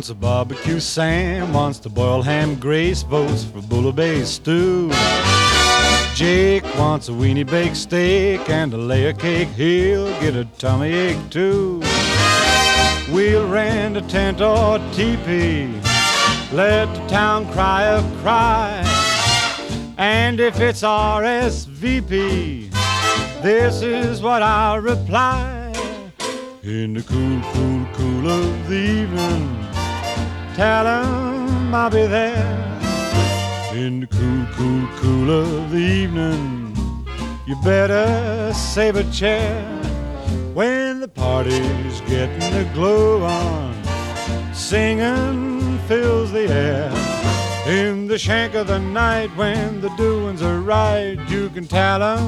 wants a barbecue, Sam wants to boil ham, Grace votes for bouillabaisse stew. Jake wants a weenie baked steak and a layer cake, he'll get a tummy ache too. We'll rent a tent or teepee, let the town crier cry, and if it's RSVP, this is what I'll reply. In the cool, cool, cool of the evening, tell 'em I'll be there. In the cool, cool, cool of the evening, you better save a chair. When the party's getting the glow on, singing fills the air. In the shank of the night, when the doings are right, you can tell 'em